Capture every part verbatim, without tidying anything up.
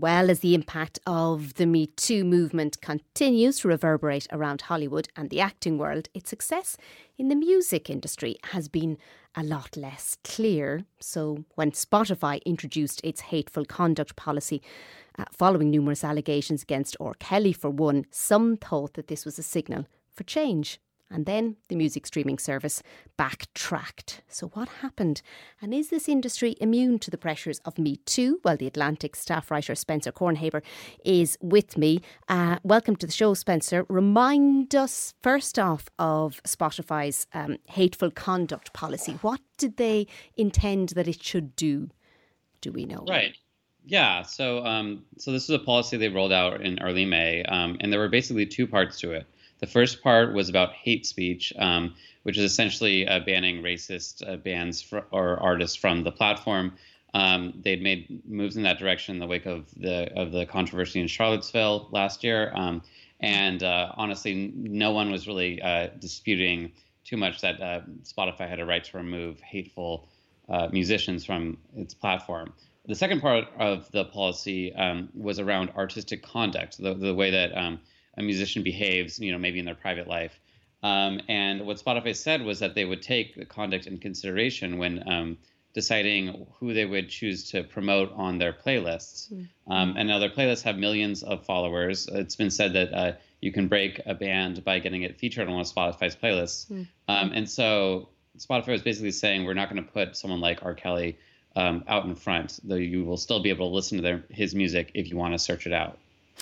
Well, as the impact of the Me Too movement continues to reverberate around Hollywood and the acting world, its success in the music industry has been a lot less clear. So when Spotify introduced its hateful conduct policy, uh, following numerous allegations against R. Kelly for one, some thought that this was a signal for change. And then the music streaming service backtracked. So what happened? And is this industry immune to the pressures of Me Too? Well, the Atlantic staff writer Spencer Kornhaber is with me. Uh, welcome to the show, Spencer. Remind us first off of Spotify's um, hateful conduct policy. What did they intend that it should do? Do we know? Right. Yeah. So, um, so this is a policy they rolled out in early May, um, and there were basically two parts to it. The first part was about hate speech, um, which is essentially uh, banning racist uh, bands fr- or artists from the platform. Um, they'd made moves in that direction in the wake of the of the controversy in Charlottesville last year, um, and uh, honestly, no one was really uh, disputing too much that uh, Spotify had a right to remove hateful uh, musicians from its platform. The second part of the policy um, was around artistic conduct, the the way that um, a musician behaves, you know, maybe in their private life. Um, and what Spotify said was that they would take the conduct in consideration when um, deciding who they would choose to promote on their playlists. Mm. Um, and now their playlists have millions of followers. It's been said that uh, you can break a band by getting it featured on one of Spotify's playlists. Mm. Um, and so Spotify was basically saying, we're not going to put someone like R. Kelly um, out in front, though you will still be able to listen to their, his music if you want to search it out.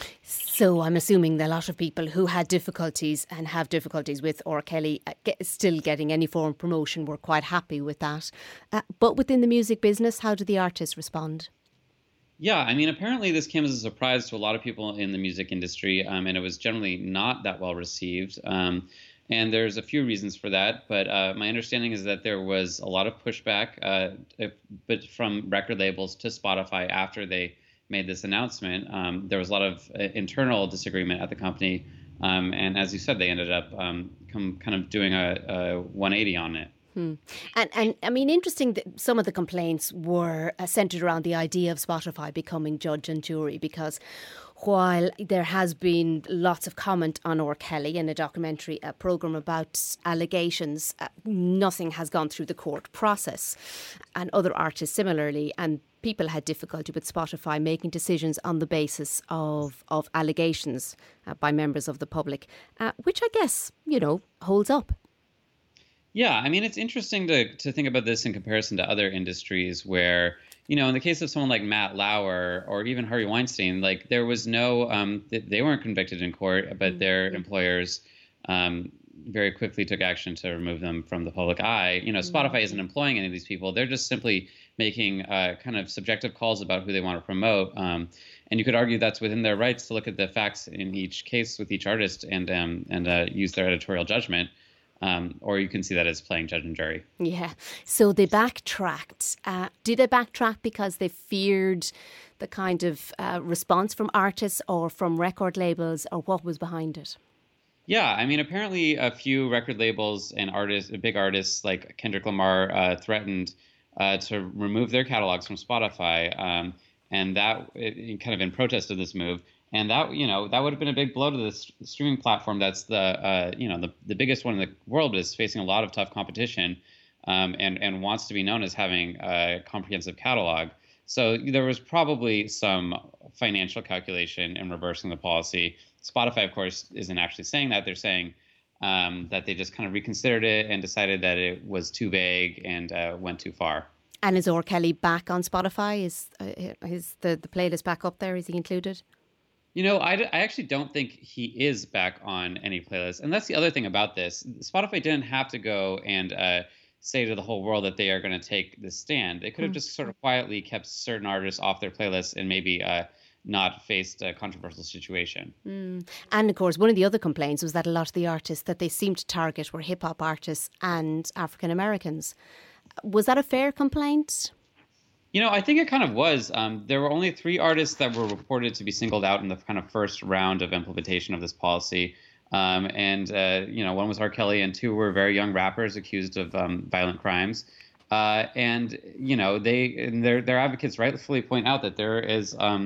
So I'm assuming that a lot of people who had difficulties and have difficulties with R. Kelly uh, get, still getting any form of promotion were quite happy with that. Uh, but within the music business, how did the artists respond? Yeah, I mean, apparently this came as a surprise to a lot of people in the music industry, um, and it was generally not that well received. Um, and there's a few reasons for that, but uh, my understanding is that there was a lot of pushback uh, if, but from record labels to Spotify after they made this announcement. Um, there was a lot of uh, internal disagreement at the company. Um, and as you said, they ended up um, com- kind of doing a, a one eighty on it. Hmm. And, and I mean, interesting that some of the complaints were uh, centred around the idea of Spotify becoming judge and jury, because while there has been lots of comment on R. Kelly in a documentary a programme about allegations, uh, nothing has gone through the court process. And other artists similarly, and people had difficulty with Spotify making decisions on the basis of, of allegations uh, by members of the public, uh, which I guess, you know, holds up. Yeah, I mean, it's interesting to to think about this in comparison to other industries where, you know, in the case of someone like Matt Lauer or even Harvey Weinstein, like there was no, um, they weren't convicted in court, but mm-hmm. their employers um, very quickly took action to remove them from the public eye. You know, Spotify mm-hmm. isn't employing any of these people. They're just simply making uh, kind of subjective calls about who they want to promote. Um, and you could argue that's within their rights to look at the facts in each case with each artist and um, and uh, use their editorial judgment. Um, or you can see that as playing judge and jury. Yeah. So they backtracked. Uh, did they backtrack because they feared the kind of uh, response from artists or from record labels, or what was behind it? Yeah, I mean, apparently a few record labels and artists, big artists like Kendrick Lamar, uh, threatened uh, to remove their catalogs from Spotify, um, and that it, kind of in protest of this move. And that, you know, that would have been a big blow to the st- streaming platform. That's the, uh, you know, the, the biggest one in the world, is facing a lot of tough competition, um, and and wants to be known as having a comprehensive catalog. So there was probably some financial calculation in reversing the policy. Spotify, of course, isn't actually saying that. They're saying um, that they just kind of reconsidered it and decided that it was too vague and uh, went too far. And is R. Kelly back on Spotify? Is uh, is the, the playlist back up there? Is he included? You know, I, I actually don't think he is back on any playlist. And that's the other thing about this. Spotify didn't have to go and uh, say to the whole world that they are going to take this stand. They could have mm-hmm. just sort of quietly kept certain artists off their playlists and maybe uh, not faced a controversial situation. Mm. And of course, one of the other complaints was that a lot of the artists that they seemed to target were hip hop artists and African Americans. Was that a fair complaint? You know, I think it kind of was. Um, there were only three artists that were reported to be singled out in the kind of first round of implementation of this policy. Um, and, uh, you know, one was R. Kelly and two were very young rappers accused of um, violent crimes. Uh, and, you know, they and their, their advocates rightfully point out that there is um,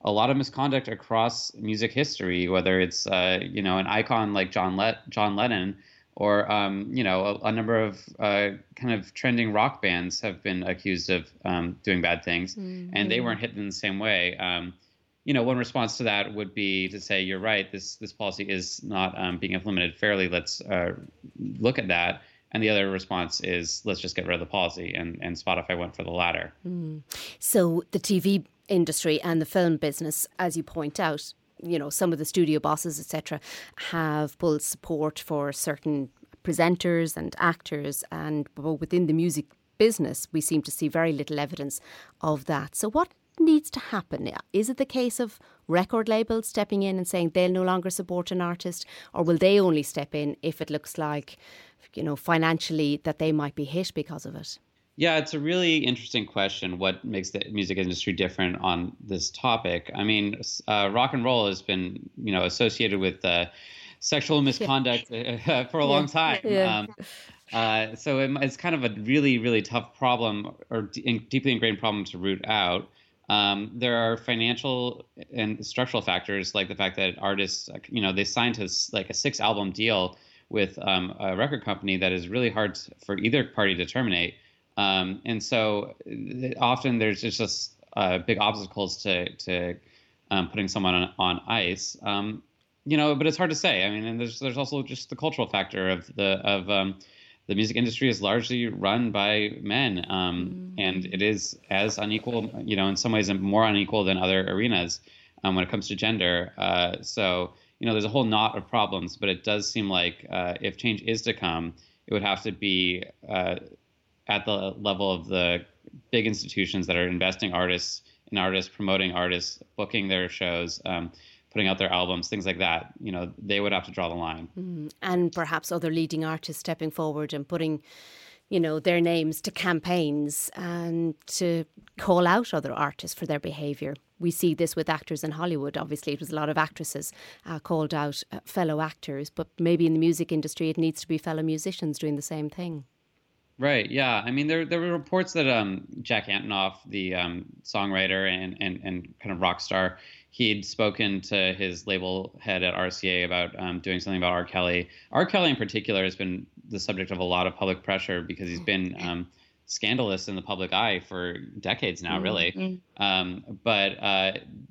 a lot of misconduct across music history, whether it's uh, you know an icon like John Let- John Lennon, or um, you know a, a number of uh, kind of trending rock bands have been accused of um, doing bad things, mm-hmm. and they weren't hit in the same way. Um, you know, one response to that would be to say, you're right, this this policy is not um, being implemented fairly. Let's uh, look at that. And the other response is, let's just get rid of the policy. And, and Spotify went for the latter. Mm. So the T V industry and the film business, as you point out, you know, some of the studio bosses, et cetera, have pulled support for certain presenters and actors. And within the music business, we seem to see very little evidence of that. So what needs to happen? Is it the case of record labels stepping in and saying they'll no longer support an artist, or will they only step in if it looks like, you know, financially that they might be hit because of it? Yeah, it's a really interesting question. What makes the music industry different on this topic? I mean, uh, rock and roll has been, you know, associated with uh, sexual misconduct yeah. for a yeah. long time. Yeah. Um, uh, so it, it's kind of a really, really tough problem, or d- deeply ingrained problem to root out. Um, there are financial and structural factors, like the fact that artists, you know, they signed to like a six album deal with um, a record company that is really hard for either party to terminate. Um, and so often there's just uh, big obstacles to, to um, putting someone on, on ice, um, you know, but it's hard to say. I mean, and there's, there's also just the cultural factor of the, of, um, the music industry is largely run by men, um, mm. and it is as unequal, you know, in some ways more unequal than other arenas um, when it comes to gender. Uh, so, you know, there's a whole knot of problems, but it does seem like uh, if change is to come, it would have to be uh, at the level of the big institutions that are investing artists in artists, promoting artists, booking their shows, um, putting out their albums, things like that. You know, they would have to draw the line. Mm. And perhaps other leading artists stepping forward and putting, you know, their names to campaigns and to call out other artists for their behaviour. We see this with actors in Hollywood. Obviously, it was a lot of actresses uh, called out uh, fellow actors, but maybe in the music industry, it needs to be fellow musicians doing the same thing. Right. Yeah. I mean, there there were reports that um, Jack Antonoff, the um, songwriter and, and and kind of rock star, he'd spoken to his label head at R C A about um, doing something about R. Kelly. R. Kelly in particular has been the subject of a lot of public pressure because he's been um, scandalous in the public eye for decades now, really. Mm-hmm. Um, but, uh,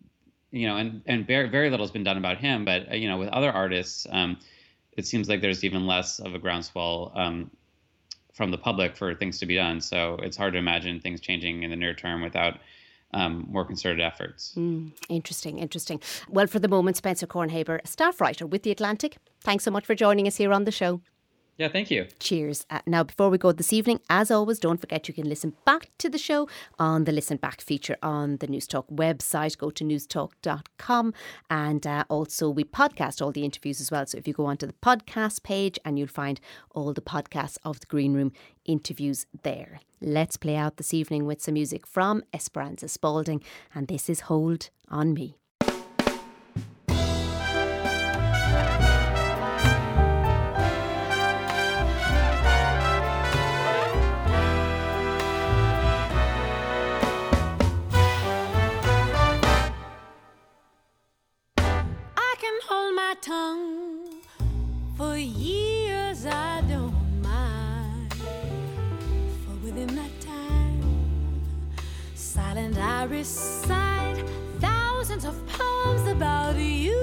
you know, and, and very, very little has been done about him. But, uh, you know, with other artists, um, it seems like there's even less of a groundswell um, from the public for things to be done. So it's hard to imagine things changing in the near term without Um, more concerted efforts. Mm, interesting, interesting. Well, for the moment, Spencer Kornhaber, staff writer with The Atlantic, thanks so much for joining us here on the show. Yeah, thank you. Cheers. Uh, now, before we go this evening, as always, don't forget you can listen back to the show on the Listen Back feature on the Newstalk website. Go to newstalk dot com, and uh, also we podcast all the interviews as well. So if you go onto the podcast page, and you'll find all the podcasts of the Green Room interviews there. Let's play out this evening with some music from Esperanza Spalding, and this is Hold on Me. Tongue for years, I don't mind, for within that time silent I recite thousands of poems about you,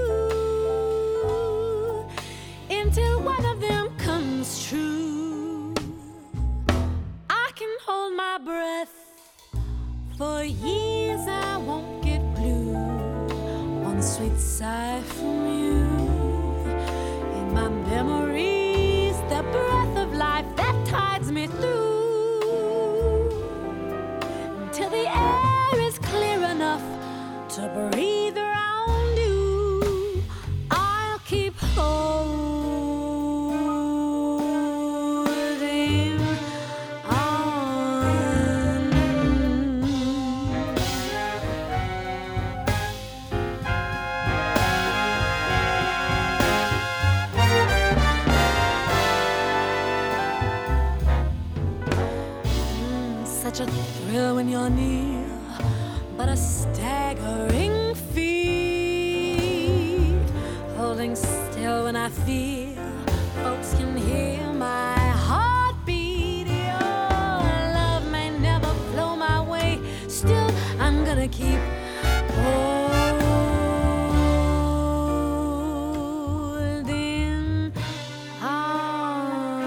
until one of them comes true. I can hold my breath for years, I won't get blue. One sweet sigh from you, my memories, the breath of life that tides me through, until the air is clear enough to breathe around you. I'll keep holding on. Such a thrill when you're near, but a staggering fear I feel. Folks can hear my heartbeat. Your love may never flow my way. Still, I'm gonna keep holding on.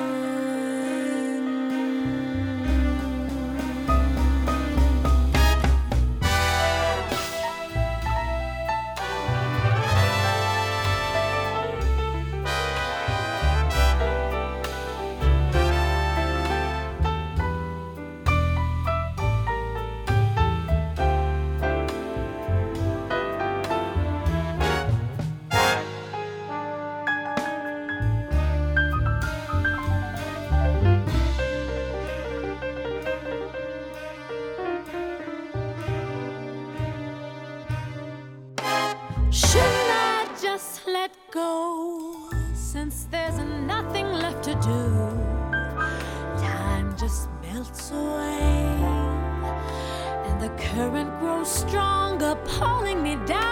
Shouldn't I just let go, since there's nothing left to do? Time just melts away, and the current grows stronger, pulling me down.